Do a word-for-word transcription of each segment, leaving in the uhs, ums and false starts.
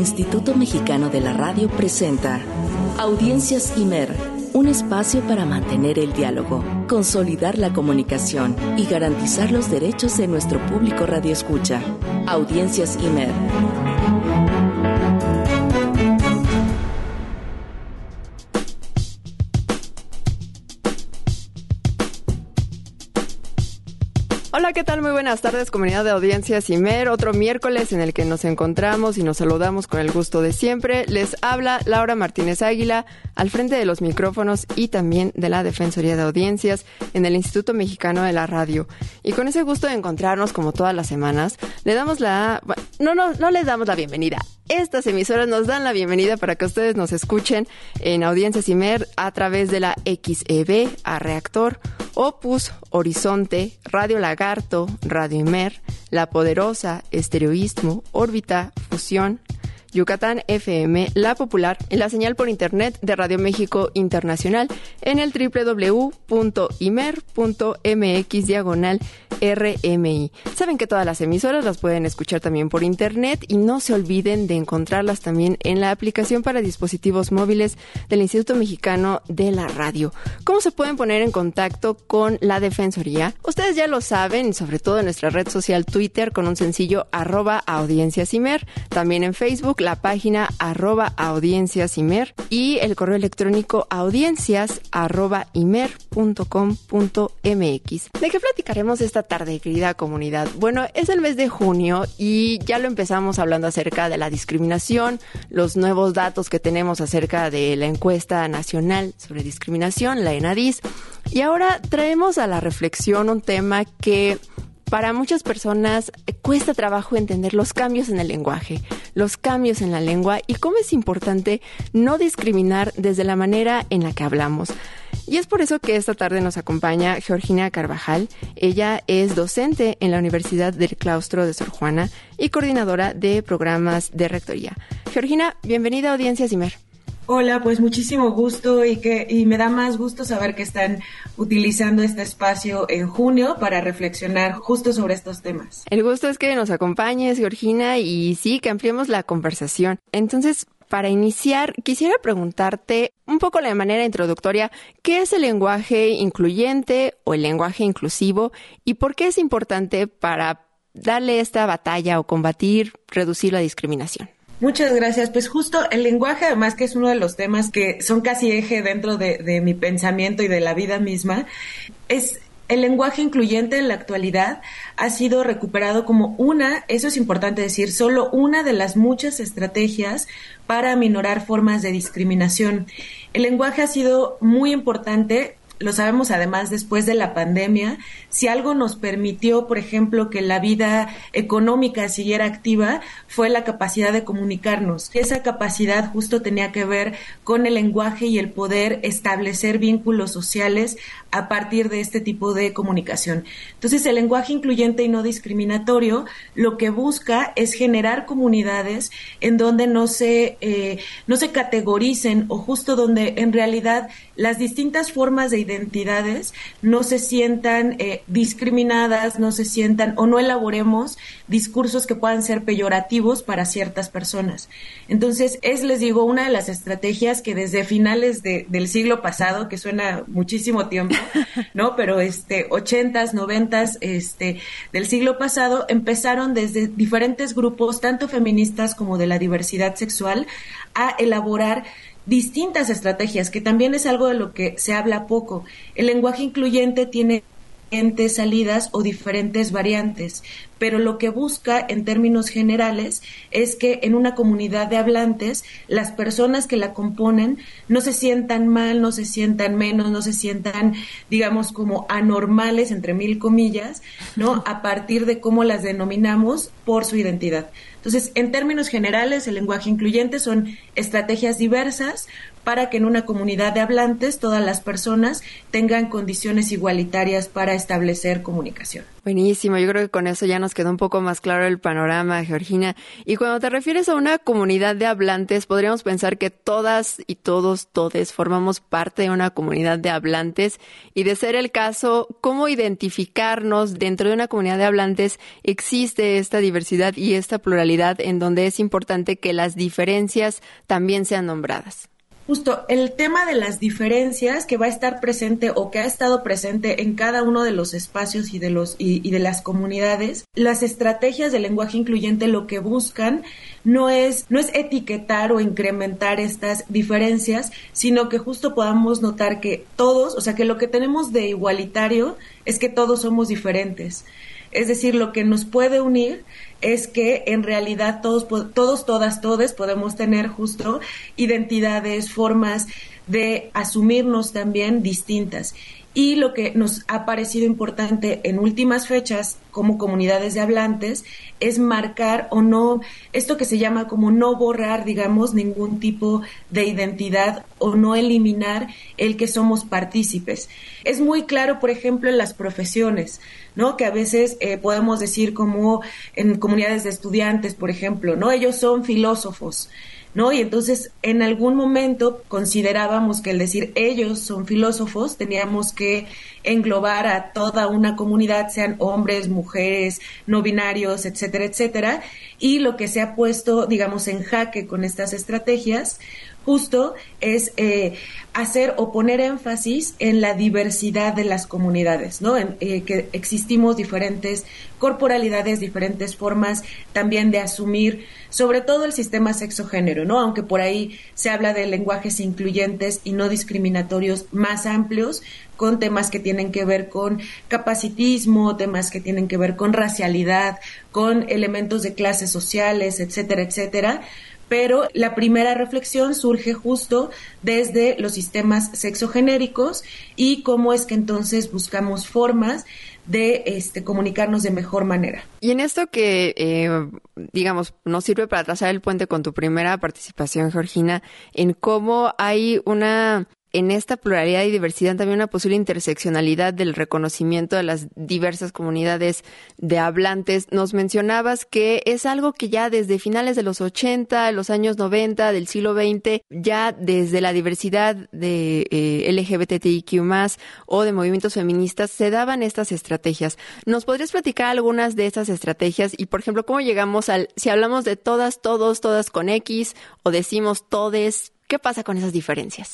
Instituto Mexicano de la Radio presenta Audiencias IMER, un espacio para mantener el diálogo, consolidar la comunicación y garantizar los derechos de nuestro público radioescucha. Audiencias IMER. Hola, ¿qué tal? Muy buenas tardes, comunidad de Audiencias IMER. Otro miércoles en el que nos encontramos y nos saludamos con el gusto de siempre. Les habla Laura Martínez Águila, al frente de los micrófonos y también de la Defensoría de Audiencias en el Instituto Mexicano de la Radio. Y con ese gusto de encontrarnos como todas las semanas, le damos la... No, no, no les damos la bienvenida. Estas emisoras nos dan la bienvenida para que ustedes nos escuchen en Audiencias IMER a través de la X E B, A Reactor, Opus, Horizonte, Radio Lagarto, Radio IMER, La Poderosa, Estereoísmo, Órbita, Fusión, Yucatán F M, La Popular, y la señal por internet de Radio México Internacional en el doble u doble u doble u punto imer punto m x diagonal R M I. Saben que todas las emisoras las pueden escuchar también por internet y no se olviden de encontrarlas también en la aplicación para dispositivos móviles del Instituto Mexicano de la Radio. ¿Cómo se pueden poner en contacto con la Defensoría? Ustedes ya lo saben, sobre todo en nuestra red social Twitter con un sencillo arroba audienciasimer, también en Facebook la página arroba audienciasimer y el correo electrónico audiencias arroba imer punto com punto m x. ¿De qué platicaremos esta tarde, querida comunidad? Bueno, es el mes de junio y ya lo empezamos hablando acerca de la discriminación, los nuevos datos que tenemos acerca de la encuesta nacional sobre discriminación, la ENADIS, y ahora traemos a la reflexión un tema que para muchas personas cuesta trabajo entender los cambios en el lenguaje, los cambios en la lengua y cómo es importante no discriminar desde la manera en la que hablamos. Y es por eso que esta tarde nos acompaña Georgina Carvajal. Ella es docente en la Universidad del Claustro de Sor Juana y coordinadora de programas de rectoría. Georgina, bienvenida a Audiencias IMER. Hola, pues muchísimo gusto y que y me da más gusto saber que están utilizando este espacio en junio para reflexionar justo sobre estos temas. El gusto es que nos acompañes, Georgina, y sí, que ampliemos la conversación. Entonces, para iniciar, quisiera preguntarte un poco de manera introductoria, ¿qué es el lenguaje incluyente o el lenguaje inclusivo y por qué es importante para darle esta batalla o combatir, reducir la discriminación? Muchas gracias. Pues justo el lenguaje, además que es uno de los temas que son casi eje dentro de, de mi pensamiento y de la vida misma, es el lenguaje incluyente en la actualidad ha sido recuperado como una, eso es importante decir, solo una de las muchas estrategias para aminorar formas de discriminación. El lenguaje ha sido muy importante. Lo sabemos además después de la pandemia. Si algo nos permitió, por ejemplo, que la vida económica siguiera activa, fue la capacidad de comunicarnos. Esa capacidad justo tenía que ver con el lenguaje y el poder establecer vínculos sociales a partir de este tipo de comunicación. Entonces, el lenguaje incluyente y no discriminatorio lo que busca es generar comunidades en donde no se, eh, no se categoricen o justo donde en realidad las distintas formas de identidades no se sientan eh, discriminadas, no se sientan o no elaboremos discursos que puedan ser peyorativos para ciertas personas. Entonces, es, les digo, una de las estrategias que desde finales de, del siglo pasado, que suena muchísimo tiempo, ¿no? Pero este, ochentas, noventas, este, del siglo pasado, empezaron desde diferentes grupos, tanto feministas como de la diversidad sexual, a elaborar distintas estrategias, que también es algo de lo que se habla poco. El lenguaje incluyente tiene diferentes salidas o diferentes variantes, pero lo que busca en términos generales es que en una comunidad de hablantes las personas que la componen no se sientan mal, no se sientan menos, no se sientan, digamos, como anormales, entre mil comillas, ¿no? A partir de cómo las denominamos por su identidad. Entonces, en términos generales, el lenguaje incluyente son estrategias diversas para que en una comunidad de hablantes todas las personas tengan condiciones igualitarias para establecer comunicación. Buenísimo, yo creo que con eso ya nos quedó un poco más claro el panorama, Georgina. Y cuando te refieres a una comunidad de hablantes, podríamos pensar que todas y todos, todes, formamos parte de una comunidad de hablantes, y de ser el caso, ¿cómo identificarnos dentro de una comunidad de hablantes? Existe esta diversidad y esta pluralidad en donde es importante que las diferencias también sean nombradas. Justo, el tema de las diferencias que va a estar presente o que ha estado presente en cada uno de los espacios y de los y, y de las comunidades, las estrategias del lenguaje incluyente lo que buscan no es no es etiquetar o incrementar estas diferencias, sino que justo podamos notar que todos, o sea, que lo que tenemos de igualitario es que todos somos diferentes. Es decir, lo que nos puede unir es que en realidad todos, todos, todas, todes podemos tener justo identidades, formas de asumirnos también distintas. Y lo que nos ha parecido importante en últimas fechas como comunidades de hablantes es marcar o no, esto que se llama como no borrar, digamos, ningún tipo de identidad o no eliminar el que somos partícipes. Es muy claro, por ejemplo, en las profesiones, ¿no? Que a veces eh, podemos decir como en comunidades de estudiantes, por ejemplo, ¿no? Ellos son filósofos, ¿no? Y entonces en algún momento considerábamos que el decir ellos son filósofos teníamos que englobar a toda una comunidad, sean hombres, mujeres, no binarios, etcétera, etcétera, y lo que se ha puesto, digamos, en jaque con estas estrategias justo es eh, hacer o poner énfasis en la diversidad de las comunidades, ¿no? En, eh, que existimos diferentes corporalidades, diferentes formas también de asumir, sobre todo el sistema sexo-género, ¿no? Aunque por ahí se habla de lenguajes incluyentes y no discriminatorios más amplios, con temas que tienen que ver con capacitismo, temas que tienen que ver con racialidad, con elementos de clases sociales, etcétera, etcétera. Pero la primera reflexión surge justo desde los sistemas sexogenéricos y cómo es que entonces buscamos formas de este, comunicarnos de mejor manera. Y en esto que, eh, digamos, nos sirve para trazar el puente con tu primera participación, Georgina, en cómo hay una... en esta pluralidad y diversidad también una posible interseccionalidad del reconocimiento de las diversas comunidades de hablantes. Nos mencionabas que es algo que ya desde finales de los ochenta, los años noventa, del siglo veinte, ya desde la diversidad de eh, L G B T I Q más, o de movimientos feministas, se daban estas estrategias. ¿Nos podrías platicar algunas de estas estrategias? Y, por ejemplo, ¿cómo llegamos al, si hablamos de todas, todos, todas con X, o decimos todes, qué pasa con esas diferencias?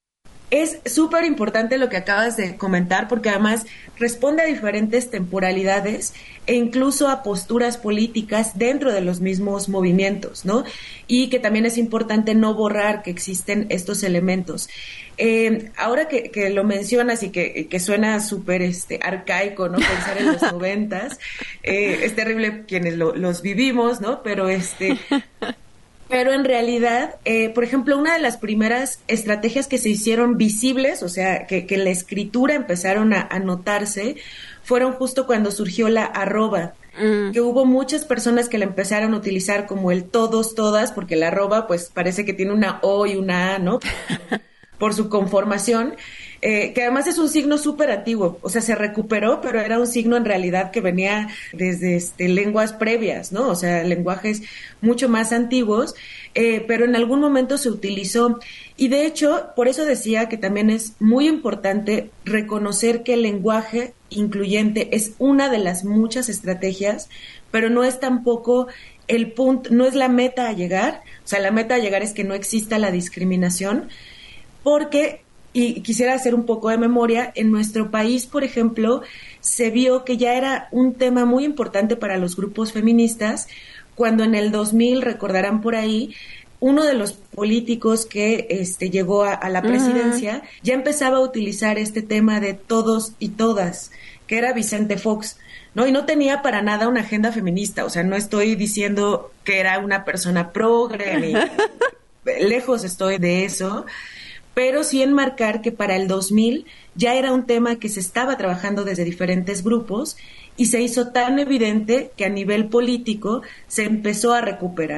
Es súper importante lo que acabas de comentar porque además responde a diferentes temporalidades e incluso a posturas políticas dentro de los mismos movimientos, ¿no? Y que también es importante no borrar que existen estos elementos. Eh, ahora que, que lo mencionas y que, que suena súper este, arcaico, ¿no? Pensar en los noventas, eh, es terrible quienes lo, los vivimos, ¿no? Pero este... Pero en realidad, eh, por ejemplo, una de las primeras estrategias que se hicieron visibles, o sea, que, que en la escritura empezaron a, a notarse, fueron justo cuando surgió la arroba, mm. que hubo muchas personas que la empezaron a utilizar como el todos, todas, porque la arroba pues parece que tiene una O y una A, ¿no? Por su conformación, eh, que además es un signo súper antiguo, o sea, se recuperó, pero era un signo en realidad que venía desde este, lenguas previas, ¿no? O sea, lenguajes mucho más antiguos, eh, pero en algún momento se utilizó. Y de hecho, por eso decía que también es muy importante reconocer que el lenguaje incluyente es una de las muchas estrategias, pero no es tampoco el punto, no es la meta a llegar, o sea, la meta a llegar es que no exista la discriminación, porque, y quisiera hacer un poco de memoria, en nuestro país, por ejemplo, se vio que ya era un tema muy importante para los grupos feministas, cuando en el dos mil, recordarán por ahí, uno de los políticos que este, llegó a, a la presidencia, uh-huh. ya empezaba a utilizar este tema de todos y todas, que era Vicente Fox, ¿no? Y no tenía para nada una agenda feminista, o sea, no estoy diciendo que era una persona progre, ni lejos estoy de eso, pero sí enmarcar que para el dos mil ya era un tema que se estaba trabajando desde diferentes grupos y se hizo tan evidente que a nivel político se empezó a recuperar,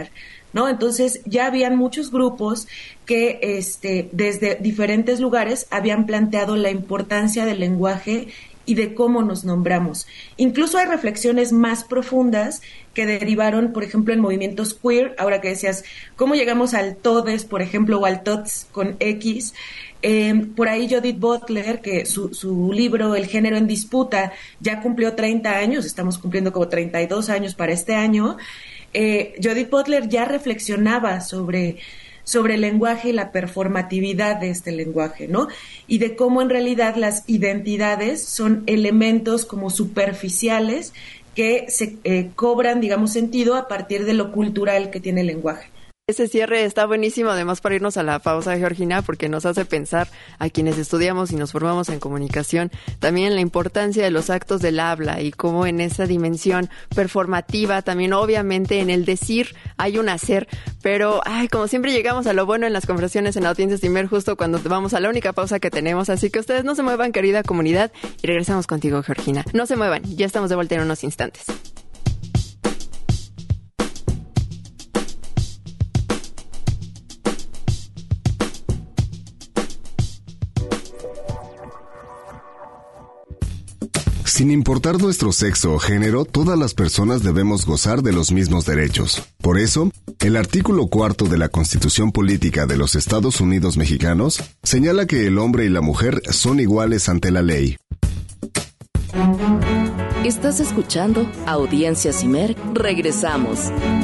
¿no? Entonces ya habían muchos grupos que este, desde diferentes lugares habían planteado la importancia del lenguaje y de cómo nos nombramos. Incluso hay reflexiones más profundas que derivaron, por ejemplo, en movimientos queer, ahora que decías, ¿cómo llegamos al todes, por ejemplo, o al tots con X? Eh, por ahí Judith Butler, que su, su libro El género en disputa ya cumplió treinta años, estamos cumpliendo como treinta y dos años para este año. Eh, Judith Butler ya reflexionaba sobre... sobre el lenguaje y la performatividad de este lenguaje, ¿no? Y de cómo en realidad las identidades son elementos como superficiales que se eh, cobran, digamos, sentido a partir de lo cultural que tiene el lenguaje. Ese cierre está buenísimo, además para irnos a la pausa, Georgina, porque nos hace pensar a quienes estudiamos y nos formamos en comunicación, también la importancia de los actos del habla y cómo en esa dimensión performativa, también obviamente en el decir hay un hacer, pero ay, como siempre llegamos a lo bueno en las conversaciones en Audiencias Imer justo cuando vamos a la única pausa que tenemos, así que ustedes no se muevan, querida comunidad, y regresamos contigo, Georgina. No se muevan, ya estamos de vuelta en unos instantes. Sin importar nuestro sexo o género, todas las personas debemos gozar de los mismos derechos. Por eso, el artículo cuarto de la Constitución Política de los Estados Unidos Mexicanos señala que el hombre y la mujer son iguales ante la ley. Estás escuchando Audiencias Imer. Regresamos.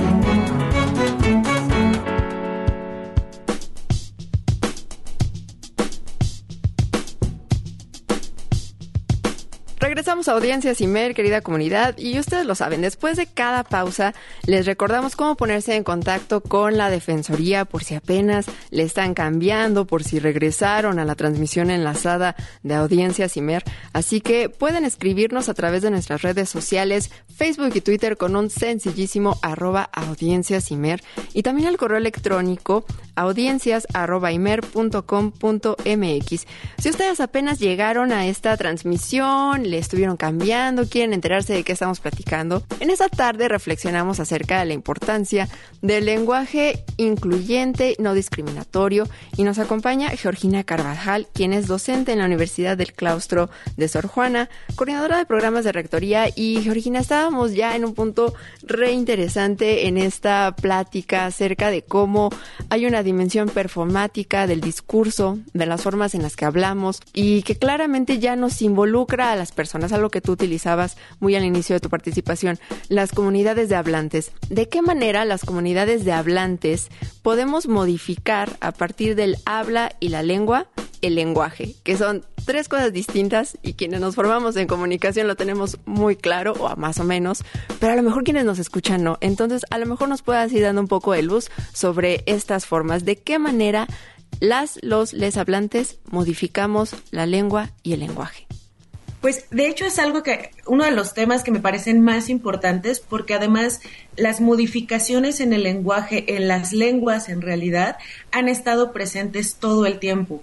Regresamos a Audiencias Imer, querida comunidad, y ustedes lo saben, después de cada pausa les recordamos cómo ponerse en contacto con la Defensoría por si apenas le están cambiando, por si regresaron a la transmisión enlazada de Audiencias Imer. Así que pueden escribirnos a través de nuestras redes sociales, Facebook y Twitter con un sencillísimo arroba Audiencias Imer, y también el correo electrónico audiencias arroba imer punto com punto mx. Si ustedes apenas llegaron a esta transmisión, le estuvieron cambiando, quieren enterarse de qué estamos platicando, en esta tarde reflexionamos acerca de la importancia del lenguaje incluyente, no discriminatorio, y nos acompaña Georgina Carvajal, quien es docente en la Universidad del Claustro de Sor Juana, coordinadora de programas de rectoría. Y Georgina, estábamos ya en un punto re interesante en esta plática acerca de cómo hay una dimensión performática del discurso, de las formas en las que hablamos, y que claramente ya nos involucra a las personas, algo que tú utilizabas muy al inicio de tu participación, las comunidades de hablantes. ¿De qué manera las comunidades de hablantes podemos modificar a partir del habla y la lengua el lenguaje? Que son tres cosas distintas y quienes nos formamos en comunicación lo tenemos muy claro, o más o menos, pero a lo mejor quienes nos escuchan no. Entonces, a lo mejor nos puedas ir dando un poco de luz sobre estas formas. ¿De qué manera las, los, les hablantes modificamos la lengua y el lenguaje? Pues de hecho es algo que, uno de los temas que me parecen más importantes, porque además las modificaciones en el lenguaje, en las lenguas en realidad, han estado presentes todo el tiempo.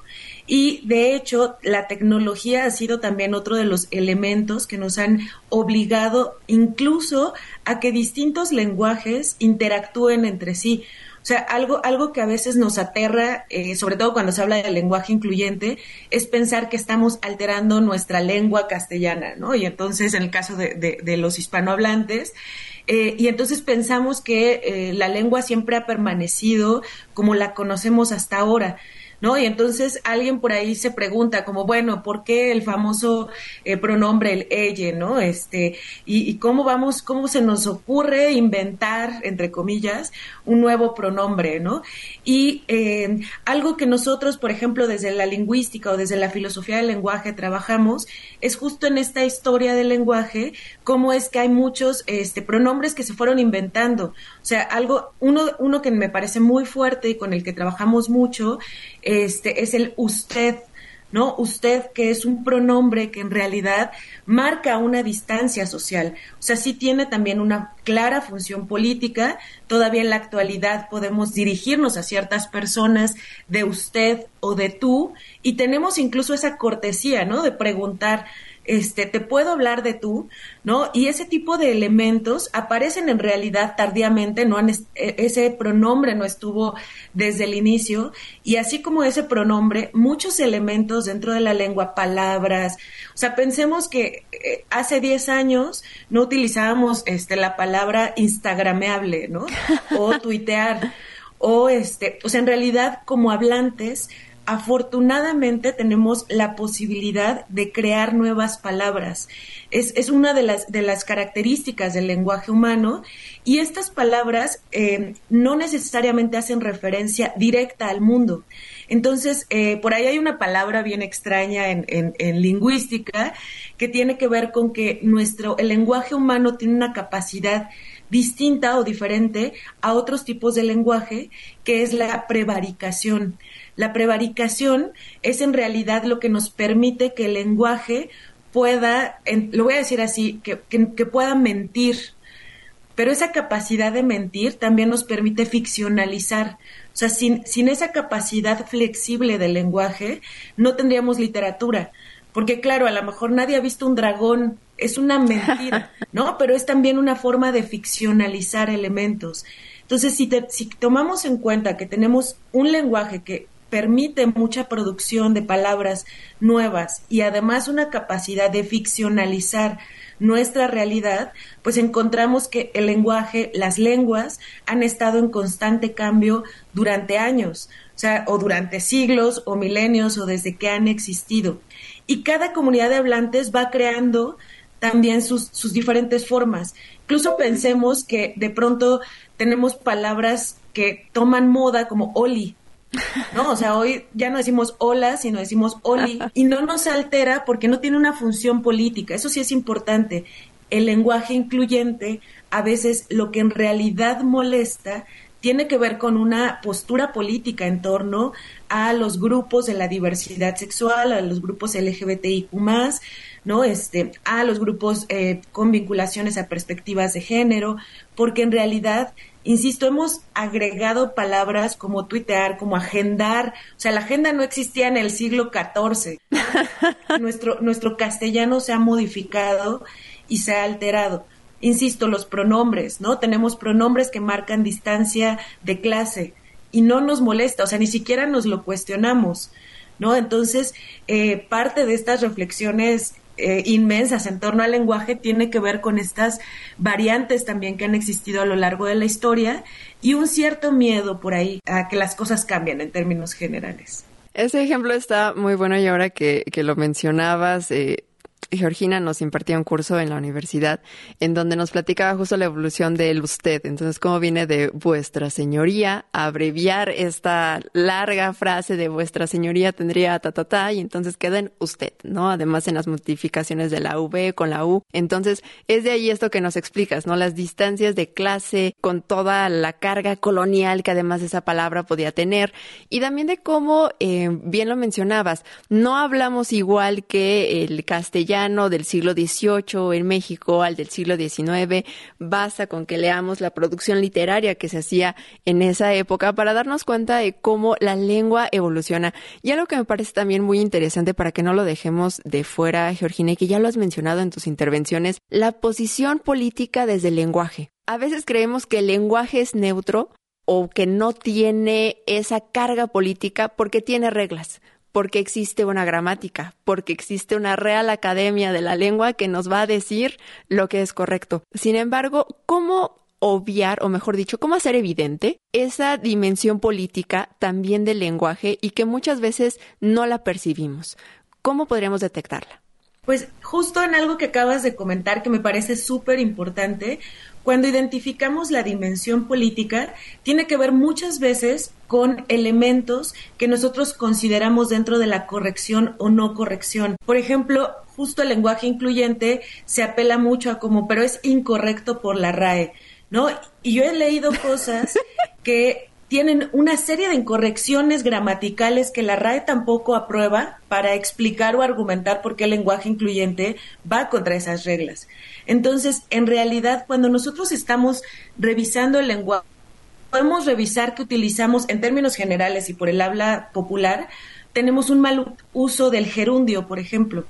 Y de hecho la tecnología ha sido también otro de los elementos que nos han obligado incluso a que distintos lenguajes interactúen entre sí. O sea, algo, algo que a veces nos aterra, eh, sobre todo cuando se habla del lenguaje incluyente, es pensar que estamos alterando nuestra lengua castellana, ¿no? Y entonces, en el caso de, de, de los hispanohablantes, eh, y entonces pensamos que eh, la lengua siempre ha permanecido como la conocemos hasta ahora, ¿no? Y entonces alguien por ahí se pregunta como, bueno, ¿por qué el famoso eh, pronombre, el elle, ¿no? Este, y, y cómo vamos, cómo se nos ocurre inventar, entre comillas, un nuevo pronombre, ¿no? Y eh, algo que nosotros, por ejemplo, desde la lingüística o desde la filosofía del lenguaje trabajamos es justo en esta historia del lenguaje, cómo es que hay muchos este, pronombres que se fueron inventando. O sea, algo, uno, uno que me parece muy fuerte y con el que trabajamos mucho, Este, es el usted, ¿no? Usted, que es un pronombre que en realidad marca una distancia social. O sea, sí tiene también una clara función política. Todavía en la actualidad podemos dirigirnos a ciertas personas de usted o de tú, y tenemos incluso esa cortesía, ¿no? De preguntar este, te puedo hablar de tú, ¿no? Y ese tipo de elementos aparecen en realidad tardíamente, no han est- ese pronombre no estuvo desde el inicio, y así como ese pronombre, muchos elementos dentro de la lengua, palabras, o sea, pensemos que eh, hace diez años no utilizábamos este, la palabra instagrameable, ¿no? O tuitear, o este, o sea, en realidad como hablantes, afortunadamente tenemos la posibilidad de crear nuevas palabras. Es, es una de las, de las características del lenguaje humano, y estas palabras eh, no necesariamente hacen referencia directa al mundo. Entonces, eh, por ahí hay una palabra bien extraña en, en, en lingüística que tiene que ver con que nuestro, el lenguaje humano tiene una capacidad distinta o diferente a otros tipos de lenguaje, que es la prevaricación. La prevaricación es en realidad lo que nos permite que el lenguaje pueda, en, lo voy a decir así, que, que, que pueda mentir, pero esa capacidad de mentir también nos permite ficcionalizar. O sea, sin, sin esa capacidad flexible del lenguaje, no tendríamos literatura. Porque claro, a lo mejor nadie ha visto un dragón, es una mentira, ¿no? Pero es también una forma de ficcionalizar elementos. Entonces, si, te, si tomamos en cuenta que tenemos un lenguaje que permite mucha producción de palabras nuevas y además una capacidad de ficcionalizar nuestra realidad, pues encontramos que el lenguaje, las lenguas han estado en constante cambio durante años, o sea, o durante siglos o milenios o desde que han existido. Y cada comunidad de hablantes va creando también sus, sus diferentes formas. Incluso pensemos que de pronto tenemos palabras que toman moda como oli, ¿no? O sea, hoy ya no decimos hola, sino decimos oli, y no nos altera porque no tiene una función política. Eso sí es importante. El lenguaje incluyente, a veces lo que en realidad molesta tiene que ver con una postura política en torno a los grupos de la diversidad sexual, a los grupos L G B T I Q más, ¿no? Este, a los grupos eh, con vinculaciones a perspectivas de género, porque en realidad, insisto, hemos agregado palabras como tuitear, como agendar. O sea, la agenda no existía en el siglo catorce. Nuestro, nuestro castellano se ha modificado y se ha alterado. Insisto, los pronombres, ¿no? Tenemos pronombres que marcan distancia de clase y no nos molesta, o sea, ni siquiera nos lo cuestionamos, ¿no? Entonces, eh, parte de estas reflexiones eh, inmensas en torno al lenguaje tiene que ver con estas variantes también que han existido a lo largo de la historia y un cierto miedo por ahí a que las cosas cambien en términos generales. Ese ejemplo está muy bueno, y ahora que, que lo mencionabas, eh, Georgina nos impartía un curso en la universidad en donde nos platicaba justo la evolución del usted. Entonces, cómo viene de vuestra señoría, a abreviar esta larga frase de vuestra señoría tendría ta, ta, ta, y entonces queda en usted, ¿no? Además, en las modificaciones de la V con la U. Entonces, es de ahí esto que nos explicas, ¿no? Las distancias de clase con toda la carga colonial que además esa palabra podía tener. Y también de cómo, eh, bien lo mencionabas, no hablamos igual que el castellano del siglo dieciocho en México al del siglo diecinueve. Basta con que leamos la producción literaria que se hacía en esa época para darnos cuenta de cómo la lengua evoluciona. Y algo que me parece también muy interesante, para que no lo dejemos de fuera, Georgina, y que ya lo has mencionado en tus intervenciones, la posición política desde el lenguaje. A veces creemos que el lenguaje es neutro o que no tiene esa carga política porque tiene reglas, porque existe una gramática, porque existe una Real Academia de la Lengua que nos va a decir lo que es correcto. Sin embargo, ¿cómo obviar, o mejor dicho, cómo hacer evidente esa dimensión política también del lenguaje y que muchas veces no la percibimos? ¿Cómo podríamos detectarla? Pues justo en algo que acabas de comentar que me parece súper importante, cuando identificamos la dimensión política, tiene que ver muchas veces con elementos que nosotros consideramos dentro de la corrección o no corrección. Por ejemplo, justo el lenguaje incluyente se apela mucho a como, pero es incorrecto por la R A E, ¿no? Y yo he leído cosas que tienen una serie de incorrecciones gramaticales que la R A E tampoco aprueba para explicar o argumentar por qué el lenguaje incluyente va contra esas reglas. Entonces, en realidad, cuando nosotros estamos revisando el lenguaje, podemos revisar que utilizamos, en términos generales y por el habla popular, tenemos un mal uso del gerundio, por ejemplo,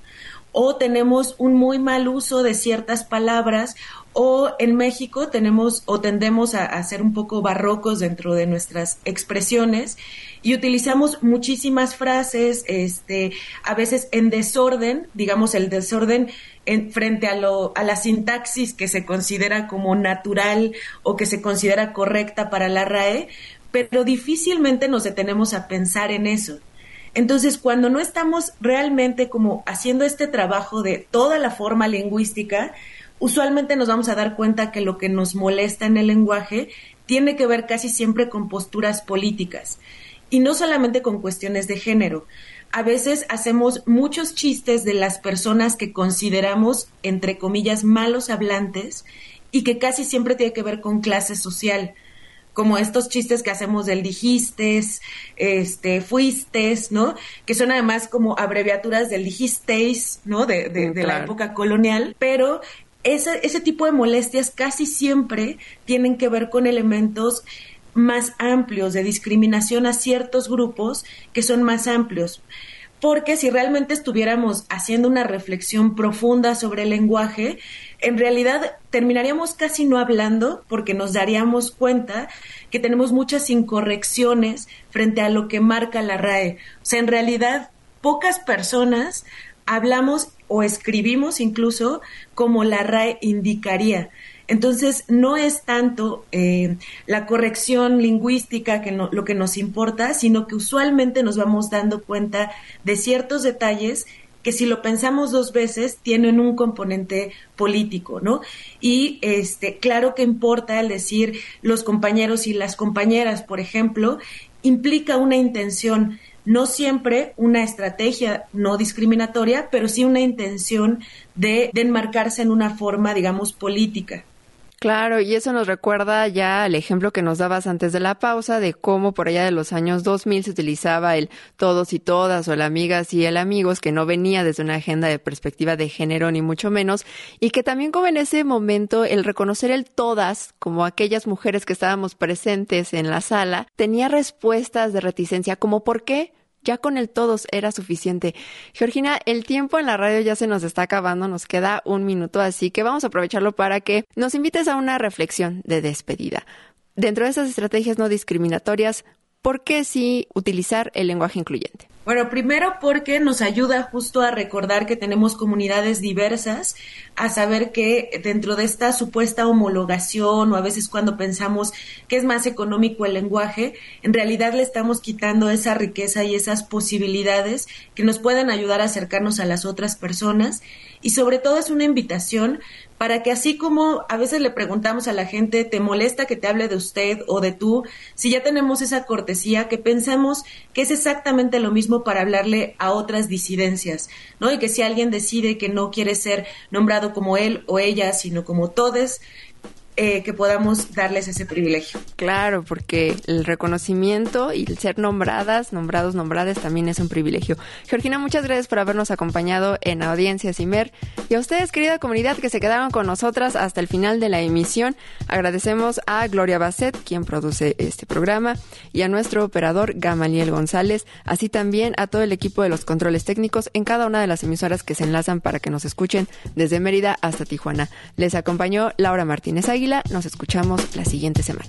o tenemos un muy mal uso de ciertas palabras, o en México tenemos o tendemos a, a ser un poco barrocos dentro de nuestras expresiones y utilizamos muchísimas frases, este, a veces en desorden, digamos el desorden en, frente a, lo, a la sintaxis que se considera como natural o que se considera correcta para la R A E, pero difícilmente nos detenemos a pensar en eso. Entonces, cuando no estamos realmente como haciendo este trabajo de toda la forma lingüística, usualmente nos vamos a dar cuenta que lo que nos molesta en el lenguaje tiene que ver casi siempre con posturas políticas y no solamente con cuestiones de género. A veces hacemos muchos chistes de las personas que consideramos, entre comillas, malos hablantes y que casi siempre tiene que ver con clase social, como estos chistes que hacemos del dijistes, este, fuistes, ¿no? Que son además como abreviaturas del dijisteis, ¿no? De, de, de claro. la época colonial, pero ese, ese tipo de molestias casi siempre tienen que ver con elementos más amplios de discriminación a ciertos grupos que son más amplios. Porque si realmente estuviéramos haciendo una reflexión profunda sobre el lenguaje, en realidad terminaríamos casi no hablando porque nos daríamos cuenta que tenemos muchas incorrecciones frente a lo que marca la R A E. O sea, en realidad pocas personas hablamos o escribimos incluso como la R A E indicaría. Entonces, no es tanto eh, la corrección lingüística que no, lo que nos importa, sino que usualmente nos vamos dando cuenta de ciertos detalles que si lo pensamos dos veces tienen un componente político, ¿no? Y este, claro que importa el decir los compañeros y las compañeras, por ejemplo, implica una intención, no siempre una estrategia no discriminatoria, pero sí una intención de, de enmarcarse en una forma, digamos, política. Claro, y eso nos recuerda ya al ejemplo que nos dabas antes de la pausa de cómo por allá de los años dos mil se utilizaba el todos y todas o el amigas y el amigos, que no venía desde una agenda de perspectiva de género ni mucho menos, y que también como en ese momento el reconocer el todas como aquellas mujeres que estábamos presentes en la sala tenía respuestas de reticencia como ¿por qué? Ya con el todos era suficiente. Georgina, el tiempo en la radio ya se nos está acabando, nos queda un minuto, así que vamos a aprovecharlo para que nos invites a una reflexión de despedida. Dentro de esas estrategias no discriminatorias, ¿por qué sí utilizar el lenguaje incluyente? Bueno, primero porque nos ayuda justo a recordar que tenemos comunidades diversas, a saber que dentro de esta supuesta homologación o a veces cuando pensamos que es más económico el lenguaje, en realidad le estamos quitando esa riqueza y esas posibilidades que nos pueden ayudar a acercarnos a las otras personas y sobre todo es una invitación para que así como a veces le preguntamos a la gente, ¿te molesta que te hable de usted o de tú? Si ya tenemos esa cortesía, que pensemos que es exactamente lo mismo para hablarle a otras disidencias, ¿no? Y que si alguien decide que no quiere ser nombrado como él o ella, sino como todes, eh, que podamos darles ese privilegio. Claro, porque el reconocimiento y el ser nombradas, nombrados, nombradas también es un privilegio. Georgina, muchas gracias por habernos acompañado en Audiencias Imer. Y a ustedes, querida comunidad, que se quedaron con nosotras hasta el final de la emisión. Agradecemos a Gloria Basset, quien produce este programa, y a nuestro operador Gamaliel González, así también a todo el equipo de los controles técnicos en cada una de las emisoras que se enlazan para que nos escuchen desde Mérida hasta Tijuana. Les acompañó Laura Martínez Águila. Nos escuchamos la siguiente semana.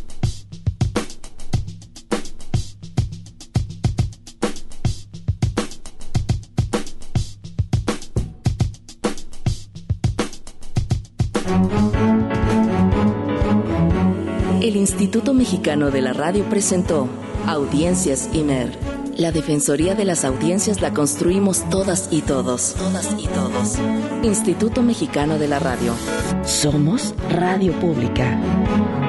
El Instituto Mexicano de la Radio presentó Audiencias Imer. La Defensoría de las Audiencias la construimos todas y todos. Todas y todos. Instituto Mexicano de la Radio. Somos Radio Pública.